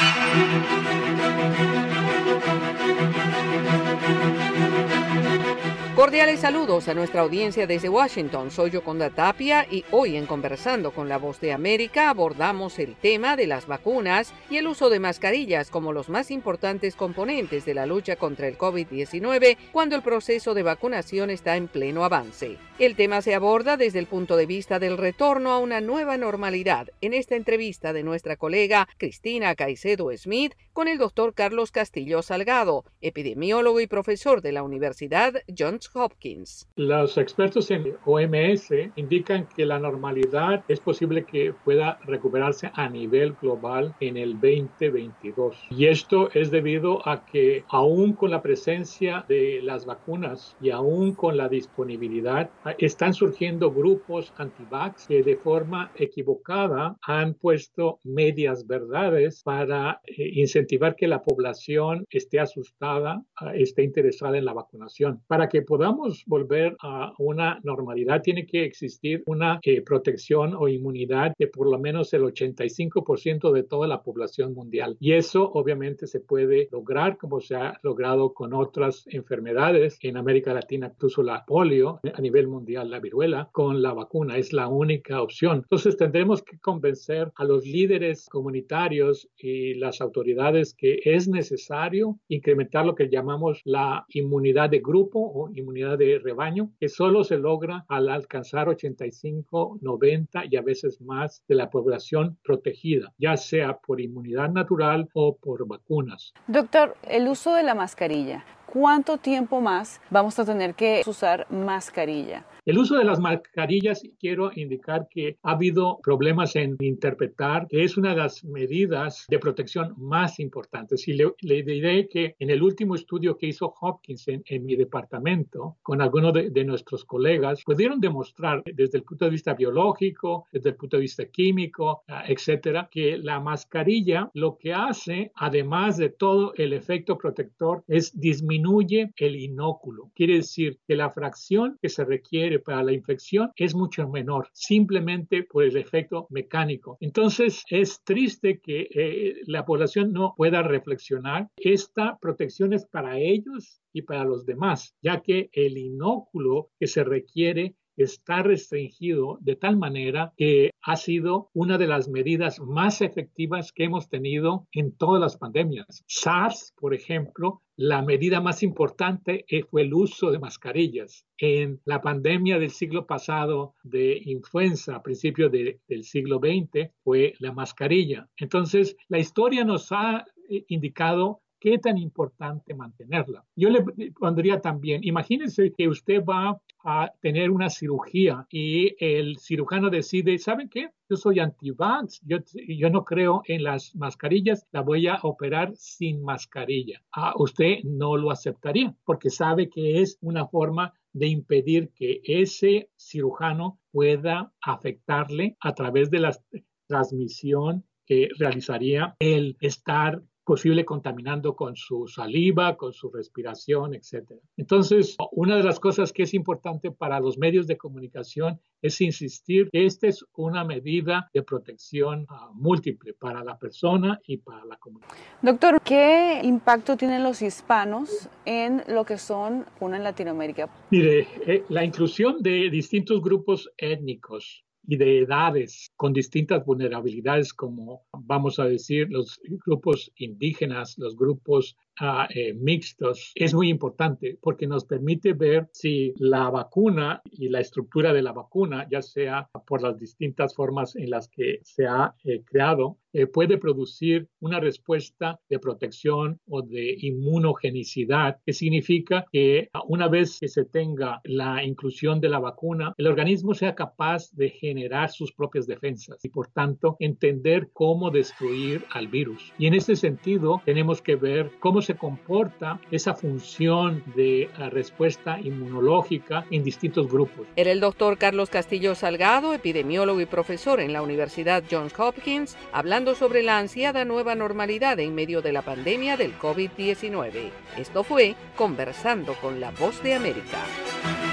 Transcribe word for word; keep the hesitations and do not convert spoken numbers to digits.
Cordiales saludos a nuestra audiencia desde Washington. Soy Yoconda Tapia y hoy en Conversando con la Voz de América abordamos el tema de las vacunas y el uso de mascarillas como los más importantes componentes de la lucha contra el COVID diecinueve cuando el proceso de vacunación está en pleno avance. El tema se aborda desde el punto de vista del retorno a una nueva normalidad en esta entrevista de nuestra colega Cristina Caicedo Smith con el doctor Carlos Castillo Salgado, epidemiólogo y profesor de la Universidad Johns Hopkins. Los expertos en O M S indican que la normalidad es posible que pueda recuperarse a nivel global en el veinte veintidós. Y esto es debido a que aún con la presencia de las vacunas y aún con la disponibilidad, están surgiendo grupos anti-vax que de forma equivocada han puesto medias verdades para eh, incentivar que la población esté asustada, esté interesada en la vacunación. Para que podamos volver a una normalidad, tiene que existir una eh, protección o inmunidad de por lo menos el ochenta y cinco por ciento de toda la población mundial. Y eso obviamente se puede lograr como se ha logrado con otras enfermedades en América Latina, incluso la polio, a nivel mundial la viruela, con la vacuna. Es la única opción. Entonces tendremos que convencer a los líderes comunitarios y las autoridades que es necesario incrementar lo que llamamos la inmunidad de grupo o inmunidad de rebaño, que solo se logra al alcanzar ochenta y cinco, noventa y a veces más de la población protegida, ya sea por inmunidad natural o por vacunas. Doctor, el uso de la mascarilla, ¿cuánto tiempo más vamos a tener que usar mascarilla? El uso de las mascarillas, quiero indicar que ha habido problemas en interpretar que es una de las medidas de protección más importantes. Y le, le diré que en el último estudio que hizo Hopkins en, en mi departamento, con algunos de, de nuestros colegas, pudieron demostrar desde el punto de vista biológico, desde el punto de vista químico, etcétera, que la mascarilla lo que hace, además de todo el efecto protector, es disminuye el inóculo. Quiere decir que la fracción que se requiere para la infección es mucho menor, simplemente por el efecto mecánico. Entonces, es triste que eh, la población no pueda reflexionar. Esta protección es para ellos y para los demás, ya que el inóculo que se requiere está restringido de tal manera que ha sido una de las medidas más efectivas que hemos tenido en todas las pandemias. SARS, por ejemplo, la medida más importante fue el uso de mascarillas. En la pandemia del siglo pasado de influenza, a principios de, del siglo veinte, fue la mascarilla. Entonces, la historia nos ha indicado qué tan importante mantenerla. Yo le pondría también, imagínense que usted va a tener una cirugía y el cirujano decide, ¿saben qué? Yo soy anti-vax, yo, yo no creo en las mascarillas, la voy a operar sin mascarilla. Ah, usted no lo aceptaría porque sabe que es una forma de impedir que ese cirujano pueda afectarle a través de la transmisión que realizaría el estar posible contaminando con su saliva, con su respiración, etcétera. Entonces, una de las cosas que es importante para los medios de comunicación es insistir que esta es una medida de protección uh, múltiple para la persona y para la comunidad. Doctor, ¿qué impacto tienen los hispanos en lo que son una en Latinoamérica? Mire, eh, la inclusión de distintos grupos étnicos y de edades con distintas vulnerabilidades, como vamos a decir los grupos indígenas, los grupos uh, eh, mixtos, es muy importante porque nos permite ver si la vacuna y la estructura de la vacuna, ya sea por las distintas formas en las que se ha eh, creado, eh, puede producir una respuesta de protección o de inmunogenicidad, que significa que una vez que se tenga la inclusión de la vacuna, el organismo sea capaz de generar sus propias defensas y, por tanto, entender cómo destruir al virus. Y en este sentido, tenemos que ver cómo se comporta esa función de uh, respuesta inmunológica en distintos grupos. Era el doctor Carlos Castillo Salgado, epidemiólogo y profesor en la Universidad Johns Hopkins, hablando sobre la ansiada nueva normalidad en medio de la pandemia del COVID diecinueve. Esto fue Conversando con la Voz de América.